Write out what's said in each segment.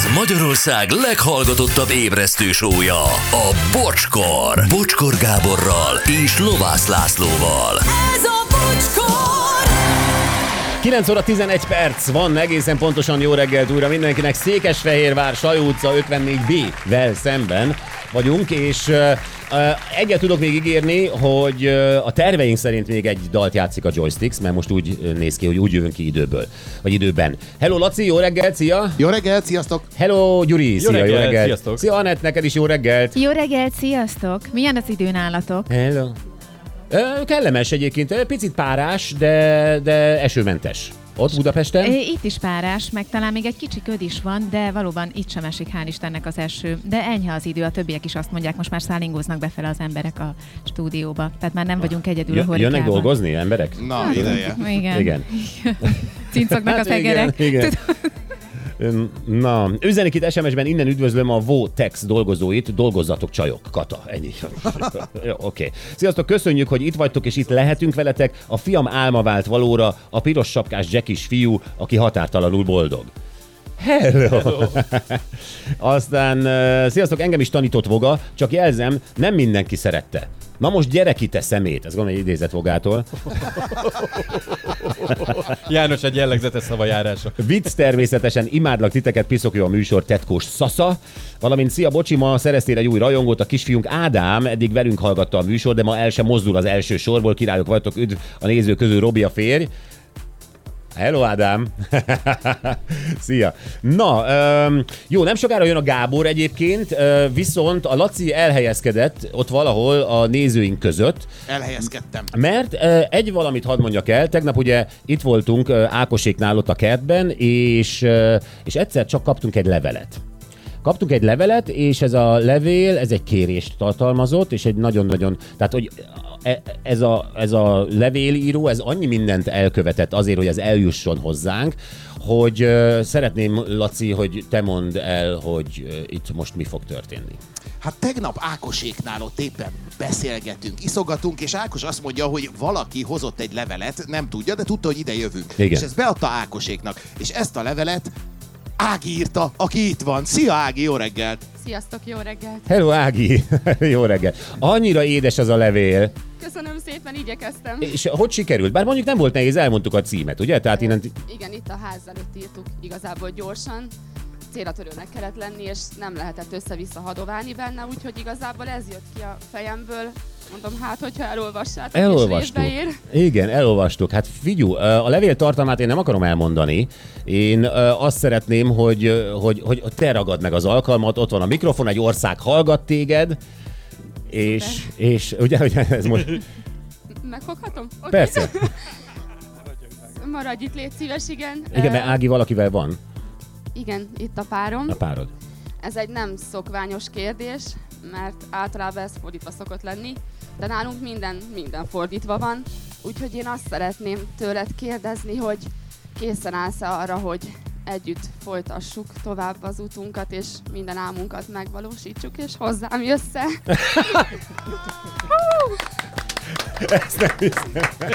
Ez Magyarország leghallgatottabb ébresztő show-ja, a Bocskor. Bocskor Gáborral és Lovász Lászlóval. Ez a Bocskor! 9 óra 11 perc van, egészen pontosan jó reggelt újra mindenkinek. Székesfehérvár, Sajó utca 54B-vel szemben vagyunk, és egyet tudok még ígérni, hogy a terveink szerint még egy dalt játszik a Joysticks, mert most úgy néz ki, hogy úgy jövünk ki időből, vagy időben. Hello Laci, jó reggelt, szia! Jó reggelt, sziasztok! Hello Gyuri, szia, jó reggelt! Sziasztok! Szia Anett, neked is jó reggelt! Jó reggelt, sziasztok! Milyen az idő nálatok? Hello! Kellemes egyébként, picit párás, de esőmentes. Ott Budapesten? Itt is párás, meg talán még egy kicsi köd is van, de valóban itt sem esik, hál' Istennek az eső. De enyhe az idő, a többiek is azt mondják, most már szállingóznak befele az emberek a stúdióba. Tehát már nem vagyunk egyedül a horikában. Jönnek dolgozni emberek? Na, ideje. Igen. Cincognak a fegerek. Igen. Na, üzenik itt SMS-ben, innen üdvözlöm a Votex dolgozóit, dolgozzatok csajok, Kata, ennyi. Jó, oké. Sziasztok, köszönjük, hogy itt vagytok, és itt lehetünk veletek. A fiam álma vált valóra, a piros sapkás Jackis fiú, aki határtalanul boldog. Hello! Aztán, sziasztok, engem is tanított Voga, csak jelzem, nem mindenki szerette. Na most gyere ki, te szemét! Ez gondolom egy idézet Vogától. János egy jellegzetes szavajárása. Vicc természetesen, imádlak titeket, piszok jó a műsor, tetkós Szasza. Valamint szia Bocsi, ma szereztél egy új rajongót, a kisfiunk Ádám, eddig velünk hallgatta a műsor, de ma el sem mozdul az első sorból, királyok vagytok, üdv a nézők közül, Robi a férj. Hello, Ádám! Szia! Na, jó, nem sokára jön a Gábor egyébként, viszont a Laci elhelyezkedett ott valahol a nézőink között. Elhelyezkedtem. Mert egy valamit hadd mondjak el, tegnap ugye itt voltunk Ákoséknál ott a kertben, és egyszer csak kaptunk egy levelet. Kaptunk egy levelet, és ez a levél, ez egy kérést tartalmazott, és egy nagyon-nagyon, tehát hogy ez a levélíró, ez annyi mindent elkövetett azért, hogy ez eljusson hozzánk, hogy szeretném, Laci, hogy te mondd el, hogy itt most mi fog történni. Hát tegnap Ákoséknál ott éppen beszélgetünk, iszogatunk, és Ákos azt mondja, hogy valaki hozott egy levelet, nem tudja, de tudta, hogy ide jövünk. Igen. És ezt beadta Ákoséknak. És ezt a levelet Ági írta, aki itt van. Szia Ági, jó reggelt! Sziasztok, jó reggelt! Hello Ági, jó reggel. Annyira édes az a levél. Köszönöm szépen, igyekeztem. És hogy sikerült? Bár mondjuk nem volt nehéz, elmondtuk a címet, ugye? Tehát innen... Igen, itt a ház előtt írtuk igazából gyorsan. Célra törőnek kellett lenni, és nem lehetett össze-vissza hadoválni benne, úgyhogy igazából ez jött ki a fejemből. Mondom, hát, hogyha elolvassátok, és részbe ér. Igen, elolvastuk. Hát figyú, a levél tartalmát én nem akarom elmondani. Én azt szeretném, hogy te ragad meg az alkalmat, ott van a mikrofon, egy ország hallgat téged, és ugye, ez most... Megfoghatom? Okay. Persze. Maradj itt, légy szíves, igen. Igen, mert Ági valakivel van. Igen, itt a párom. A párod. Ez egy nem szokványos kérdés, mert általában ez fordítva szokott lenni, de nálunk minden fordítva van, úgyhogy én azt szeretném tőled kérdezni, hogy készen állsz arra, hogy együtt folytassuk tovább az utunkat, és minden álmunkat megvalósítsuk, és hozzám jössz-e? Ezt nem hiszem.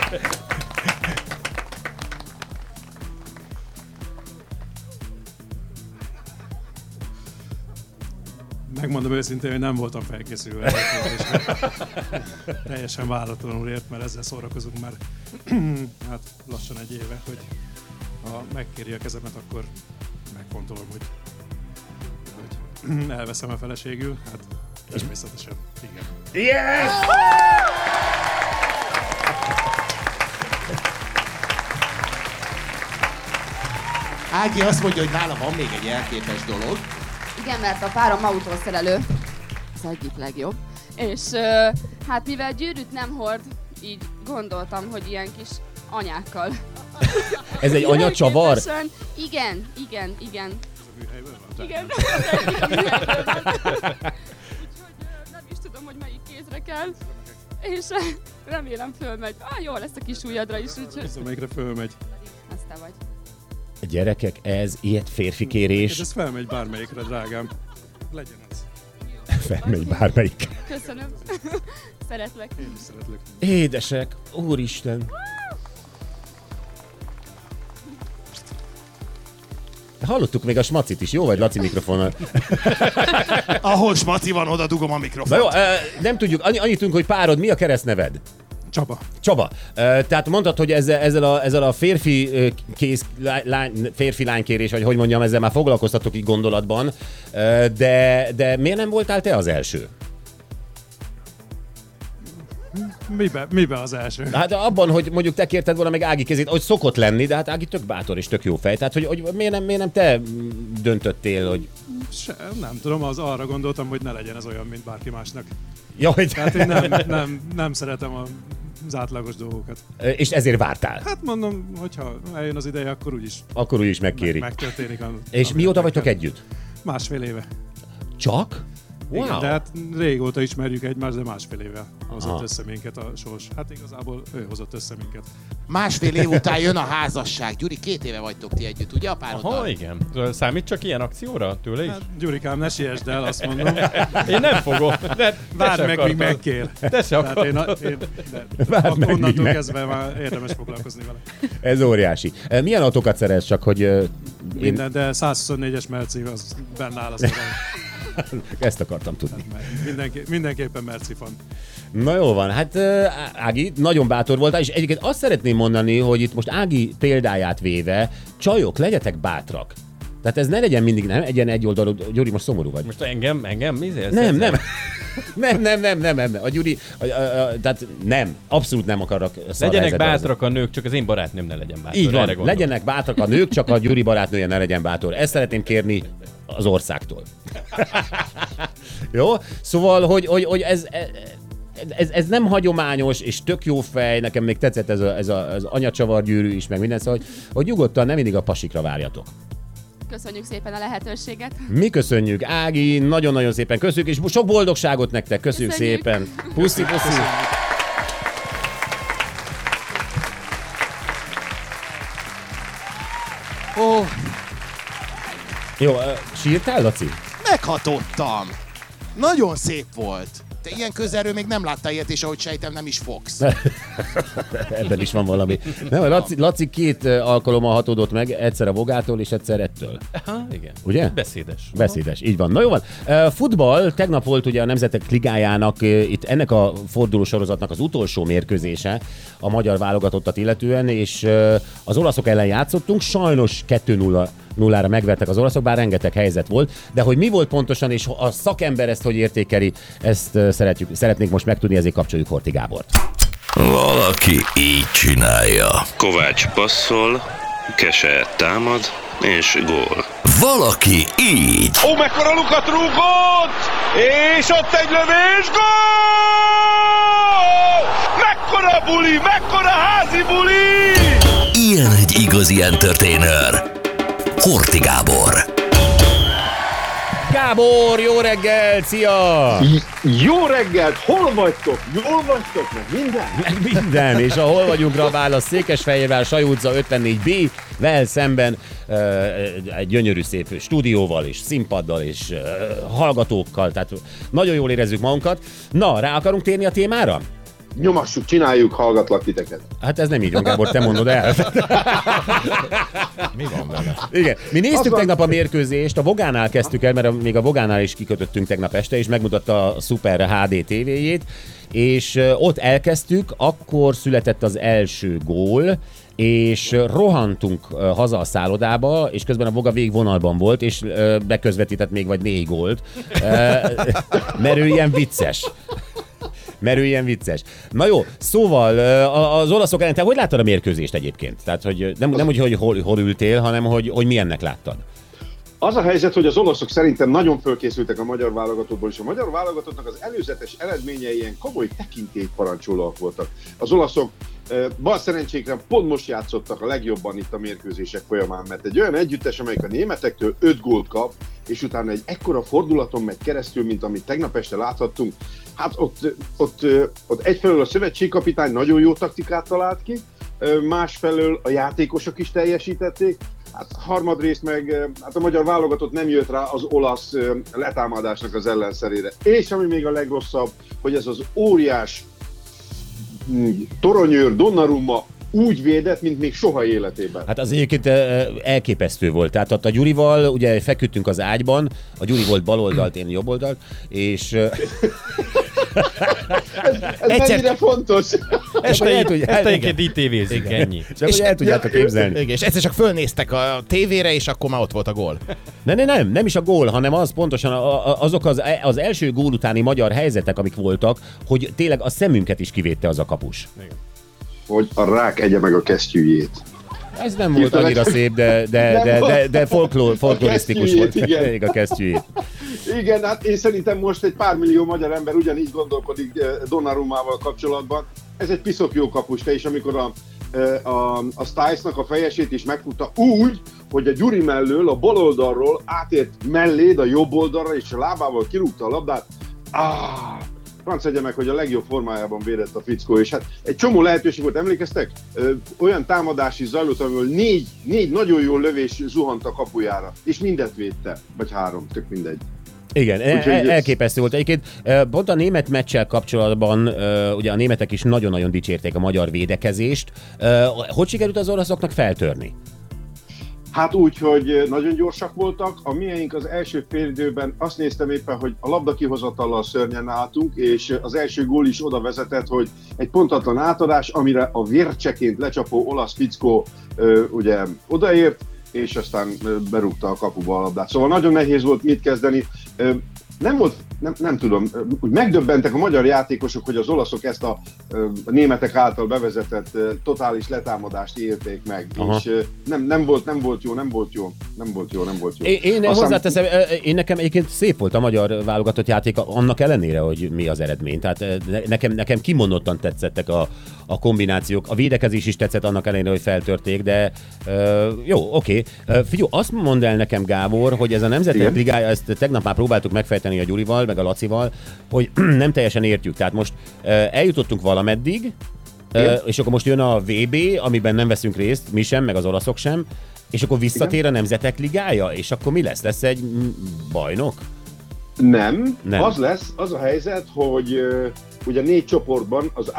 Megmondom őszintén, hogy nem voltam felkészülve erre a kérdésre. Teljesen váratlanul ért, mert ezzel szórakozunk már hát lassan egy éve, hogy ha megkéri a kezemet, akkor megfontolom, hogy elveszem a feleségül. Hát természetesen igen. Yes! Ági azt mondja, hogy nála van még egy elképes dolog. Igen, mert a párom autószerelő, az egyik legjobb. És hát mivel gyűrűt nem hord, így gondoltam, hogy ilyen kis anyákkal. Ez egy anyacsavar? Igen. Ez a műhelyből van? Igen, az egyik a műhelyből van. Úgyhogy nem is tudom, hogy melyik kézre kell. És remélem fölmegy. Jó lesz a kis ujjadra is, úgyhogy... Ez amelyikre fölmegy. Az te vagy. Gyerekek, ez ilyet férfi kérés. Ez felmegy bármelyikre, drágám. Legyen ez. Felmegy bármelyik. Köszönöm. Szeretlek. Én is szeretlek. Édesek, úristen. hallottuk még a smacit is. Jó vagy, Laci mikrofonnal? Ahol smaci van, oda dugom a Na mikrofont. jó, nem tudjuk, annyit tudunk, hogy párod, mi a keresztneved? Csaba. Csaba. Tehát mondtad, hogy ezzel a férfi lánykérés, vagy hogy mondjam, ezzel már foglalkoztatok így gondolatban, de miért nem voltál te az első? Mibe az első? Hát abban, hogy mondjuk te kérted volna meg Ági kezét, hogy szokott lenni, de hát Ági tök bátor és tök jó fej. Tehát, hogy miért nem te döntöttél, hogy... Nem tudom, arra gondoltam, hogy ne legyen ez olyan, mint bárki másnak. Ja, hogy... Tehát én nem szeretem az átlagos dolgokat. És ezért vártál? Hát mondom, hogyha eljön az ideje, akkor úgyis megkéri. megtörténik. És mióta vagytok együtt? 1,5 éve. Csak? Wow. Igen, de hát régóta ismerjük egymást, de 1,5 éve hozott össze minket a sors. Hát igazából ő hozott össze minket. 1,5 év után jön a házasság. Gyuri, 2 éve vagytok ti együtt, ugye a pároddal? Aha, igen. Számít csak ilyen akcióra tőle is? Hát, Gyurikám, ne siessd el, azt mondom. Én nem fogom. Várj meg, míg megkér. Te se akartad. Onnantól kezdve már érdemes foglalkozni vele. Ez óriási. Milyen autókat szerez, csak hogy... Minden, de 124-es Merci az benne áll az Ezt akartam tudni. Mindenképpen Merci fan. Na jó van, hát Ági, nagyon bátor voltál, és egyébként azt szeretném mondani, hogy itt most Ági példáját véve, csajok, legyetek bátrak. Tehát ez ne legyen mindig, nem, egy oldalú, Gyuri, most szomorú vagy. Most engem mi zélsz? Nem. A Gyuri, tehát nem, abszolút nem akarok legyenek bátrak a nők, csak az én barátnőm ne legyen bátor. Így van, legyenek bátrak a nők, csak a Gyuri barátnője ne legyen bátor. Ezt szeretném kérni az országtól. Jó? Szóval, hogy ez nem hagyományos, és tök jó fej, nekem még tetszett ez az anyacsavargyűrű is, meg minden, szóval, hogy nyugodtan nem mindig a pasikra várjatok. Köszönjük szépen a lehetőséget. Mi köszönjük, Ági, nagyon-nagyon szépen köszönjük, és sok boldogságot nektek, köszönjük szépen. Puszi. Ó, Jó, sírtál, Laci? meghatottam. Nagyon szép volt. Te ilyen közelről még nem láttál ilyet, és ahogy sejtem, nem is fogsz. Ebben is van valami. Nem, Laci 2 alkalommal hatódott meg, egyszer a Vogától és egyszer ettől. Aha, igen. Ugye? Beszédes, így van. Na jó van. Futball, tegnap volt ugye a Nemzetek Ligájának, itt ennek a forduló sorozatnak az utolsó mérkőzése a magyar válogatottat illetően, és az olaszok ellen játszottunk, sajnos 2-0-ra megvertek az olaszok, bár rengeteg helyzet volt, de hogy mi volt pontosan, és a szakember ezt hogy értékeli, ezt szeretnék most megtudni, ezért kapcsoljuk Horthy Gábort. Valaki így csinálja. Kovács passzol, Kese támad, és gól. Valaki így. Ó, mekkora lukat rúgott! És ott egy lövés, gól! Mekkora buli, mekkora házi buli! Ilyen egy igazi entertainer. Horthy Gábor. Gábor, jó reggel, szia! Jó reggelt, hol vagytok? Jól vagytok? Meg minden? Minden, és a hol vagyunkra a válasz Székesfehérvár, Sajó utca 54B, vel szemben egy gyönyörű szép stúdióval és színpaddal és hallgatókkal, tehát nagyon jól érezzük magunkat. Na, rá akarunk térni a témára? Nyomassuk, csináljuk, hallgatlak titeket. Hát ez nem így van, Gábor, te mondod el. Mi van vele? Igen, mi néztük tegnap a mérkőzést, a Vogánál kezdtük el, mert még a Vogánál is kikötöttünk tegnap este, és megmutatta a Super HD TV-jét, és ott elkezdtük, akkor született az első gól, és rohantunk haza a szállodába, és közben a Voga végvonalban volt, és beközvetített még vagy 4 gólt, mert ő ilyen vicces. Na jó, szóval az olaszok ellen, te hogy láttad a mérkőzést egyébként? Tehát, hogy nem úgy, hogy hol ültél, hanem hogy milyennek láttad? Az a helyzet, hogy az olaszok szerintem nagyon fölkészültek a magyar válogatottból, és a magyar válogatottnak az előzetes eredményei ilyen komoly tekintélyparancsolóak voltak. Az olaszok bal szerencsékre pont most játszottak a legjobban itt a mérkőzések folyamán, mert egy olyan együttes, amelyik a németektől 5 gólt kap, és utána egy ekkora fordulaton megy keresztül, mint amit tegnap este láthattunk, hát ott egyfelől a szövetségkapitány nagyon jó taktikát talált ki, másfelől a játékosok is teljesítették, hát harmadrészt meg hát a magyar válogatott nem jött rá az olasz letámadásnak az ellenszerére. És ami még a legrosszabb, hogy ez az óriás toronyőr Donnarumma úgy védett, mint még soha életében. Hát az egyébként elképesztő volt. Tehát ott a Gyurival ugye feküdtünk az ágyban, a Gyuri volt baloldalt, én jobboldalt, és... ez mennyire fontos. Esténként így tévézik, ennyi. Csak hogy el tudjátok képzelni. És egyszer csak fölnéztek a tévére, és akkor már ott volt a gól. Nem is a gól, hanem az pontosan azok az első gól utáni magyar helyzetek, amik voltak, hogy tényleg a szemünket is kivédte az a kapus. Hogy a rák egye meg a kesztyűjét. Ez nem volt annyira szép, de folklorisztikus volt. Igen. A kesztyűjét. Igen, hát én szerintem most egy pár millió magyar ember ugyanígy gondolkodik Donnarummával kapcsolatban. Ez egy piszok jó kapus, és amikor a Stiles-nak a fejesét is megfutta úgy, hogy a Gyuri mellől, a bal oldalról átért melléd a jobb oldalra, és a lábával kirúgta a labdát. Franc egye meg, hogy a legjobb formájában védett a fickó, és hát egy csomó lehetőség volt, emlékeztek? Olyan támadás is zajlott, amiből négy nagyon jó lövés zuhant a kapujára, és mindet védte, vagy 3, tök mindegy. Igen, elképesztő volt. Egyébként pont a német meccsel kapcsolatban ugye a németek is nagyon-nagyon dicsérték a magyar védekezést. Hogy sikerült az oroszoknak feltörni? Hát úgy, hogy nagyon gyorsak voltak. A miénk az első félidőben azt néztem éppen, hogy a labda kihozatallal szörnyen álltunk, és az első gól is oda vezetett, hogy egy pontatlan átadás, amire a vércseként lecsapó olasz fickó ugye odaért, és aztán berúgta a kapuba a labdát. Szóval nagyon nehéz volt mit kezdeni. Nem tudom, úgy megdöbbentek a magyar játékosok, hogy az olaszok ezt a németek által bevezetett totális letámadást élték meg. Aha. És nem volt jó. Én hozzáteszem, nekem egyébként szép volt a magyar válogatott játék, annak ellenére, hogy mi az eredmény. Tehát nekem kimondottan tetszettek a kombinációk. A védekezés is tetszett annak ellenére, hogy feltörték, de jó, oké. Figyelj, azt mondd el nekem, Gábor, hogy ez a Nemzetek Ligája, ezt tegnap már próbáltuk megfejteni a Gyurival, meg a Lacival, hogy nem teljesen értjük. Tehát most eljutottunk valameddig, és akkor most jön a VB, amiben nem veszünk részt, mi sem, meg az olaszok sem, és akkor visszatér a Nemzetek Ligája, és akkor mi lesz? Lesz egy bajnok? Nem. Az a helyzet, hogy ugye 4 csoportban, az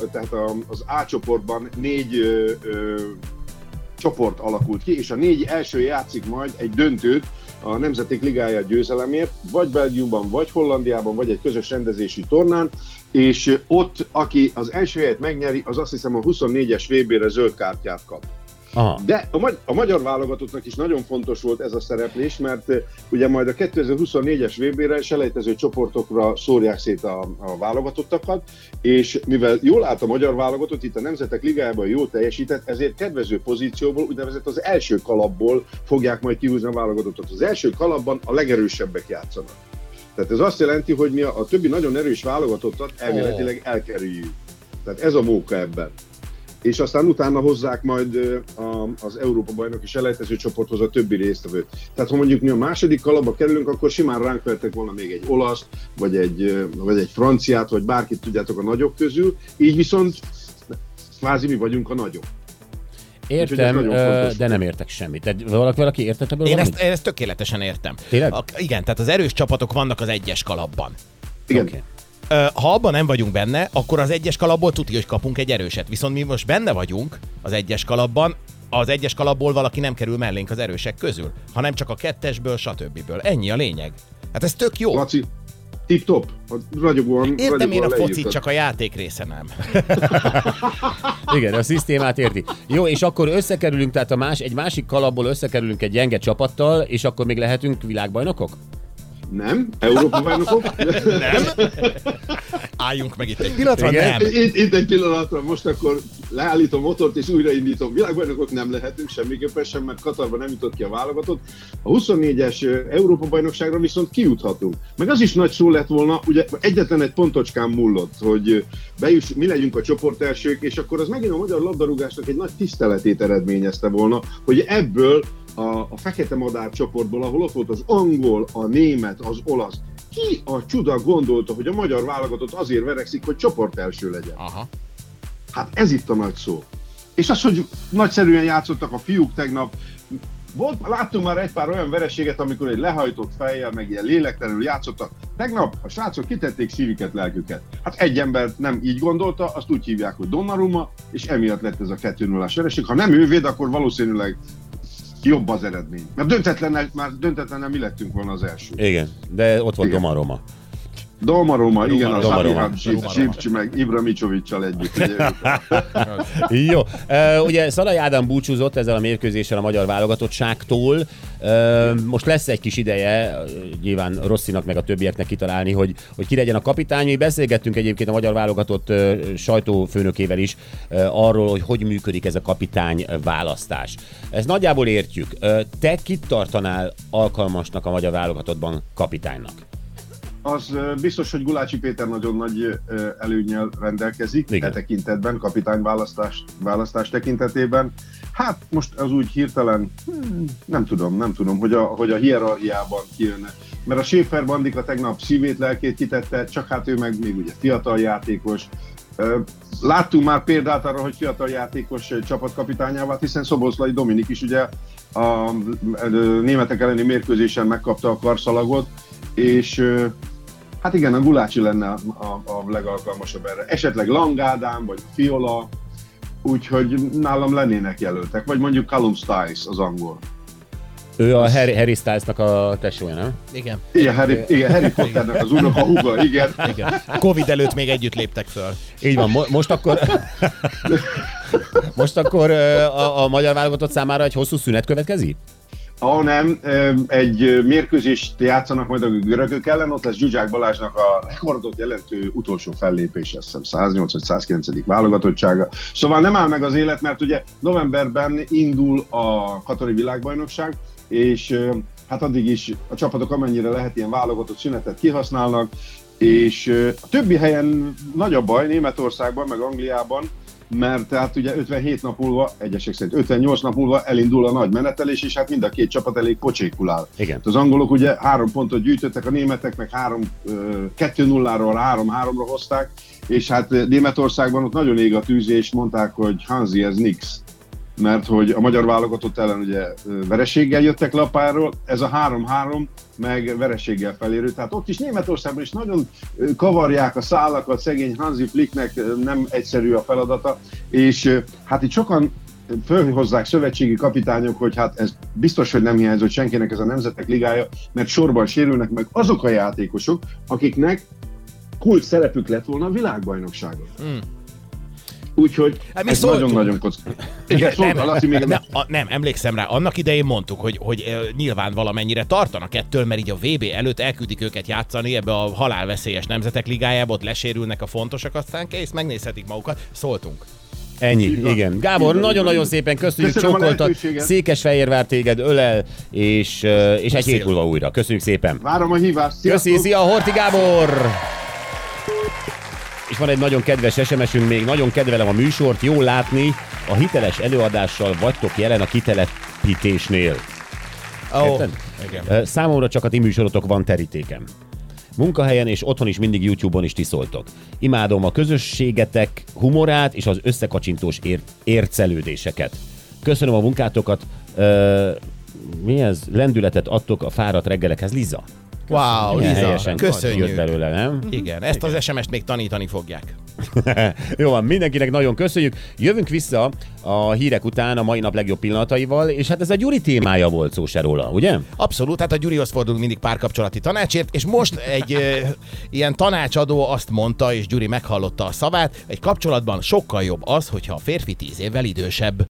A csoportban 4 csoport alakult ki, és a 4 első játszik majd egy döntőt a Nemzetek Ligája győzelemért, vagy Belgiumban, vagy Hollandiában, vagy egy közös rendezésű tornán, és ott, aki az első helyet megnyeri, az azt hiszem a 24-es VB-re zöld kártyát kap. Aha. De a magyar válogatottnak is nagyon fontos volt ez a szereplés, mert ugye majd a 2024-es VB-re selejtező csoportokra szórják szét a válogatottakat, és mivel jól állt a magyar válogatott, itt a Nemzetek Ligájában jól teljesített, ezért kedvező pozícióból, úgynevezett az első kalapból fogják majd kihúzni a válogatottat. Az első kalapban a legerősebbek játszanak. Tehát ez azt jelenti, hogy mi a többi nagyon erős válogatottat elméletileg elkerüljük. Tehát ez a móka ebben. És aztán utána hozzák majd az Európa-bajnoki selejtező csoporthoz a többi résztvevőt. Tehát ha mondjuk mi a második kalapba kerülünk, akkor simán ránk vertek volna még egy olaszt, vagy egy franciát, vagy bárkit tudjátok a nagyok közül, így viszont kvázi mi vagyunk a nagyok. Értem, de nem értek semmit. Tehát valaki értett ebből? Én ezt tökéletesen értem. Tényleg? Igen, tehát az erős csapatok vannak az egyes kalapban. Igen. Okay. Ha abban nem vagyunk benne, akkor az egyes kalapból tudja, hogy kapunk egy erőset. Viszont mi most benne vagyunk az egyes kalapban, az egyes kalapból valaki nem kerül mellénk az erősek közül, hanem csak a kettesből, stb. Ennyi a lényeg. Hát ez tök jó. Laci, tip-top. Értem én a focit, csak a játék része nem. Igen, a szisztémát érti. Jó, és akkor összekerülünk, tehát egy másik kalapból összekerülünk egy gyenge csapattal, és akkor még lehetünk világbajnokok? Nem? Európa-bajnokok? Nem? Álljunk meg itt egy pillanatra, nem. Itt egy pillanatra, most akkor leállítom a motort és újraindítom. Világbajnokok nem lehetünk semmiképpen sem, mert Katarban nem jutott ki a válogatott. A 24-es Európa-bajnokságra viszont kijuthatunk. Meg az is nagy szó lett volna, ugye egyetlen egy pontocskán múlott, hogy mi legyünk a csoportelsők, és akkor az megint a magyar labdarúgásnak egy nagy tiszteletét eredményezte volna, hogy ebből a fekete madár csoportból, ahol ott volt az angol, a német, az olasz. Ki a csuda gondolta, hogy a magyar válogatott azért verekszik, hogy csoportelső legyen? Aha. Hát ez itt a nagy szó. És az, hogy nagyszerűen játszottak a fiúk tegnap, Láttunk már egy pár olyan vereséget, amikor egy lehajtott fejjel, meg ilyen lélektelenül játszottak. Tegnap a srácok kitették szívüket, lelküket. Hát egy ember nem így gondolta, azt úgy hívják, hogy Donnarumma, és emiatt lett ez a 2-0-ás vereség. Ha nem ő véd, akkor valószínűleg jobb az eredmény. Mert döntetlennel mi lettünk volna az első. Igen, de ott van Donnarumma. Donnarumma, igen, az Salihadzsics meg Ibrahimović-sal együtt. Jó, ugye Szalai Ádám búcsúzott ezzel a mérkőzéssel a magyar válogatottságtól. Most lesz egy kis ideje, nyilván Rosszinak meg a többieknek kitalálni, hogy ki legyen a kapitány. Mi beszélgettünk egyébként a magyar válogatott sajtófőnökével is arról, hogy működik ez a kapitány választás. Ezt nagyjából értjük. Te kit tartanál alkalmasnak a magyar válogatottban kapitánynak? Az biztos, hogy Gulácsi Péter nagyon nagy előnnyel rendelkezik e tekintetben, kapitányválasztás tekintetében. Hát most az úgy hirtelen, nem tudom, hogy a hierarchiában kijönne. Mert a Schäfer Bandika tegnap szívét, lelkét kitette, csak hát ő meg még ugye fiatal játékos. Láttunk már példát arra, hogy fiatal játékos csapatkapitányává, hiszen Szoboszlai Dominik is ugye a németek elleni mérkőzésen megkapta a karszalagot, és hát igen, a Gulácsi lenne a legalkalmasabb erre. Esetleg Lang Ádám, vagy Fiola, úgyhogy nálam lennének jelöltek. Vagy mondjuk Callum Stiles, az angol. Ő a Harry Stylesnak a tesója, nem? Igen. Igen, Harry Potternek az unoka húga, igen. Covid előtt még együtt léptek föl. Így van, most akkor a magyar válogatott számára egy hosszú szünet következik? Nem, egy mérkőzést játszanak majd a görögök ellen, ott lesz Zsuzsák Balázsnak a rekordot jelentő utolsó fellépés, azt hiszem 108 vagy 109. válogatottsága. Szóval nem áll meg az élet, mert ugye novemberben indul a katari világbajnokság, és hát addig is a csapatok amennyire lehet ilyen válogatott szünetet kihasználnak, és a többi helyen nagy a baj, Németországban, meg Angliában, mert tehát ugye 57 nap múlva, egyesek szerint 58 nap múlva elindul a nagy menetelés, és hát mind a két csapat elég pocsékul áll. Igen. Az angolok ugye 3 pontot gyűjtöttek, a németek meg 2-0-ról 3-3-ra hozták, és hát Németországban ott nagyon ég a tűz, és mondták, hogy Hansi, ez nix. Mert hogy a magyar válogatott ellen ugye vereséggel jöttek le a pályáról, ez a 3-3 meg vereséggel felérő. Tehát ott is Németországban is nagyon kavarják a szálakat, szegény Hansi Flicknek nem egyszerű a feladata, és hát itt sokan fölhozzák szövetségi kapitányok, hogy hát ez biztos, hogy nem hiányzott senkinek ez a Nemzetek Ligája, mert sorban sérülnek meg azok a játékosok, akiknek kult szerepük lett volna a világbajnokságon. Úgyhogy ez nagyon-nagyon kockás. Nem, emlékszem rá, annak idején mondtuk, hogy nyilván valamennyire tartanak ettől, mert így a VB előtt elküldik őket játszani ebbe a halálveszélyes Nemzetek Ligájába, ott lesérülnek a fontosak, aztán kész, megnézhetik magukat, szóltunk. Ennyi, igen. Gábor, nagyon-nagyon szépen köszönjük, csókoltat, Székesfehérvár téged ölel, és egy hét múlva újra. Köszönjük szépen. Várom a hívást. Köszi, szia, Horthy Gábor! És van egy nagyon kedves SMS-ünk még, nagyon kedvelem a műsort, jól látni, a hiteles előadással vagytok jelen a kitelepítésnél. Igen. Számomra csak a ti műsorotok van terítékem. Munkahelyen és otthon is mindig YouTube-on is ti szóltok. Imádom a közösségetek humorát és az összekacsintós ércelődéseket. Köszönöm a munkátokat, mi ez? Lendületet adtok a fáradt reggelekhez, Liza. Wow, Liza, köszönjük. Jött belőle, nem? Igen, ezt az SMS-t még tanítani fogják. Jó van, mindenkinek nagyon köszönjük. Jövünk vissza a hírek után a mai nap legjobb pillanataival, és hát ez a Gyuri témája volt, szó se róla, ugye? Abszolút, hát a Gyurihoz fordulunk mindig párkapcsolati tanácsért, és most egy ilyen tanácsadó azt mondta, és Gyuri meghallotta a szavát, egy kapcsolatban sokkal jobb az, hogyha a férfi 10 évvel idősebb.